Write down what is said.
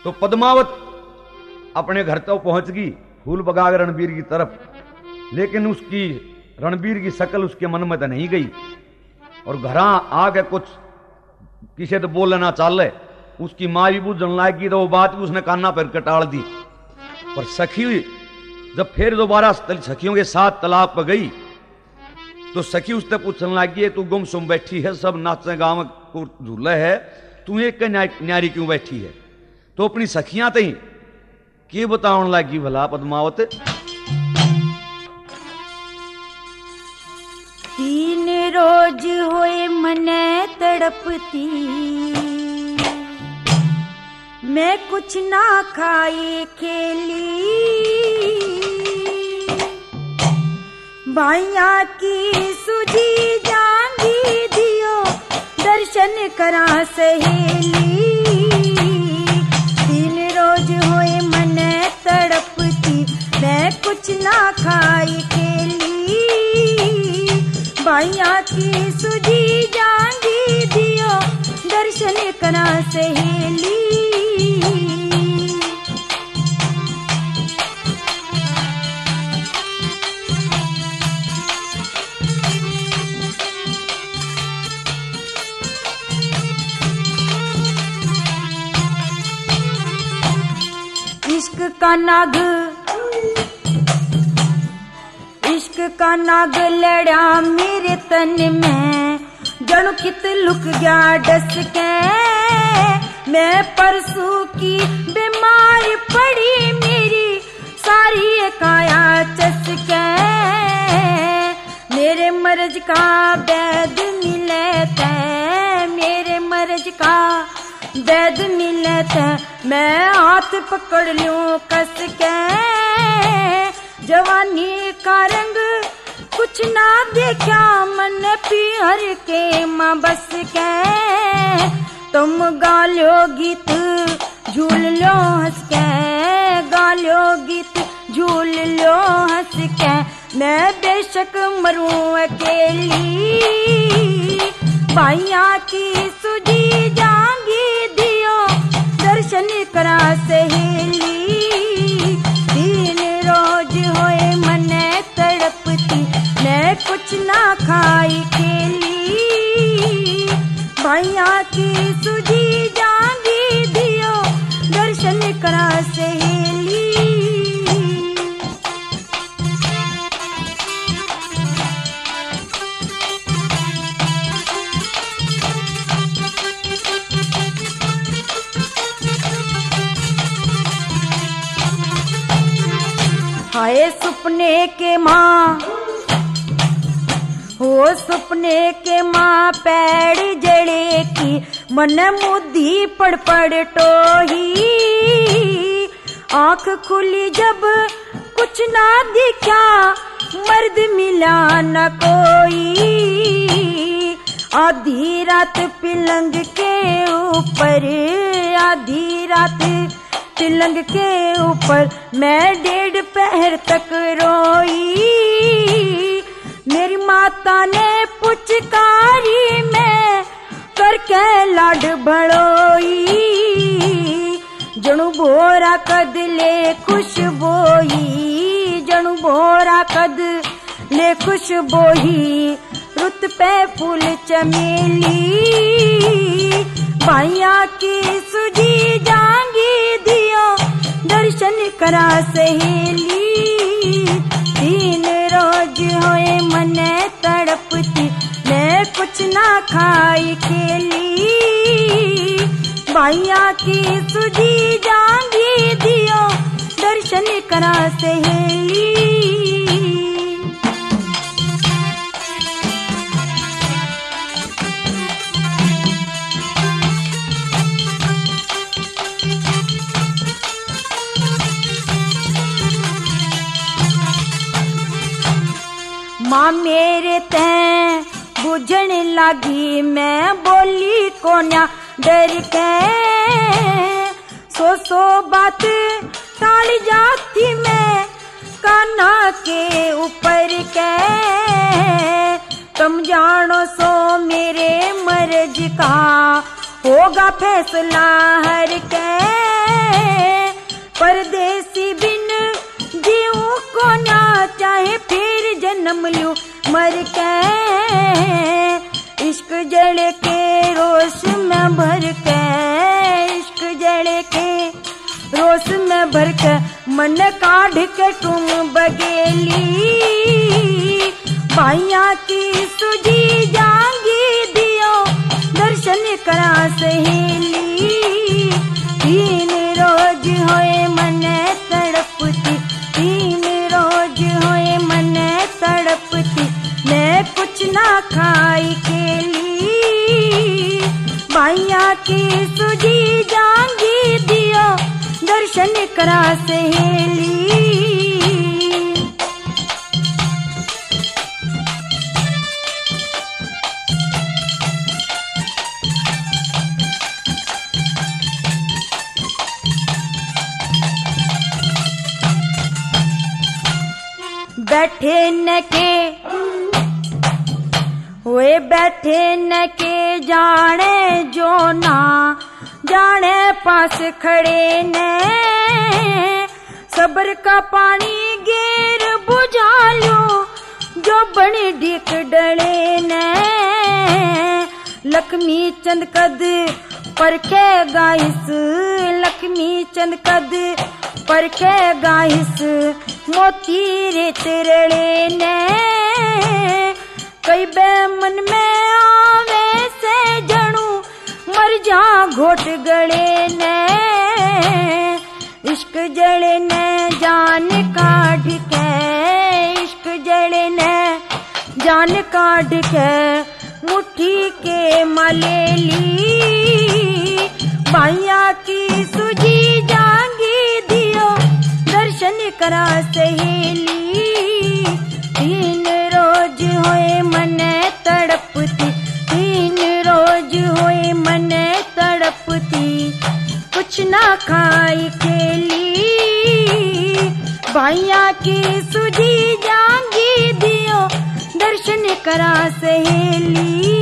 तो पद्मावत अपने घर तक पहुंच गई, फूल बगाग रणबीर की तरफ, लेकिन उसकी रणबीर की शकल उसके मन में तो नहीं गई। और घरा आके कुछ किसी तो बोलना चाले, उसकी माँ भी बुझन लागी तो वो बात भी उसने कान्ना पर कटाल दी। पर सखी जब फिर दोबारा सखियों के साथ तालाब पर गई तो सखी उससे पूछने लगी, तू गुमसुम बैठी है, सब नाचे गाँव को झूले है, तू एक न्यारी क्यों बैठी है? तो अपनी सखियां तई के बताउन लगी भला पद्मावत। 3 रोज होए मने तड़पती, मैं कुछ ना खाई खेली, भाइया की सुजी जांगी दियो, दर्शन करा सहेली। 3 रोज होए मने तड़पती, मैं कुछ ना खाई खेली, भाइया की सुजी जांगी दियो, दर्शन करा सहेली। इश्क का नाग लड़ा मेरे तन में, जणु कित लुक गया डस के, मैं परसों की बीमार पड़ी, मेरी सारी काया चस के, मेरे मर्ज का वैद मिले तै, मेरे मर्ज का वैद मिले तै, मैं हाथ पकड़ लूं कस के, जवानी का रंग कुछ ना देखा, मन पियर के माँ बस के, तुम गालो गीत झूल लो हंस के, गालो गीत झूल लो हंस के, मैं बेशक मरूं अकेली, भाइया की सुजी जांगी दियो, दर्शन करा सहेली। 3 रोज होए मने तड़पती, मैं कुछ ना खाई खेली, भाइया की सुजी जांगी दियो, दर्शन करा सहेली। हाय सुपने के माँ, हो सुपने के माँ, पैड़ जड़े की मन मुद्दी पड़ पड़ टोही, आंख खुली जब कुछ ना दिखा, मर्द मिला न कोई, आधी रात पलंग के ऊपर, आधी रात पलंग के ऊपर, मैं 1.5 पहर तक रोई, मेरी माता ने पुचकारी में करके लाड भड़ोई, जणु भोरा कद ले खुशबोई, जणु भोरा कद ले खुशबोई, रुत पे फूल चमेली, भाइया की सुजी जांगी दियो, दर्शन करा सहेली। 3 रोज होए मने तड़पती, मैं कुछ ना खाई खेली, भाइया की सुजी जांगी दियो, दर्शन करा सहेली। माँ मेरे तैं बुझन लागी, मैं बोली कोन्या डर के, सो बात टाल जाती मैं कान्हा के ऊपर के, तुम जानो सो मेरे मर्ज का होगा फैसला हर के, जन्म लियो मर के, इश्क जड़ के रोश में भर के, इश्क जड़ के रोश में भर के मन काढ़ के तुम बगेली, भाइया की सुजी जांगी दियो दर्शन करा सहेली। तीन रोज होए मन तड़पती, तीन रोज होए मन तड़पती, मैं कुछ ना खाई केली, भाइया की सुजी जांगी दियो दर्शन करा सहेली। बैठे न के वे बैठे न के जाने जो ना जाने पास खड़े ने, सब्र का पानी गेर बुझा लो जो बड़े डिक डले ने, लक्ष्मी चंद कद परखे गाइस, लक्ष्मी चंद कद परखे गाइस, मोती रे तिरड़े ने, कई बे मन में आवे से जणू मर जा घोट गड़े ने, इश्क जड़े ने जान काढ़ के, इश्क जड़े ने जान काढ़ के मुट्ठी के मलेली, भाइया की सुजी जांगी दियो दर्शन करा सहेली। तीन रोज होए मन तड़पती, तीन रोज होए मन तड़पती, कुछ ना खाई केली, भाइया की सुजी जांगी दियो दर्शन करा सहेली।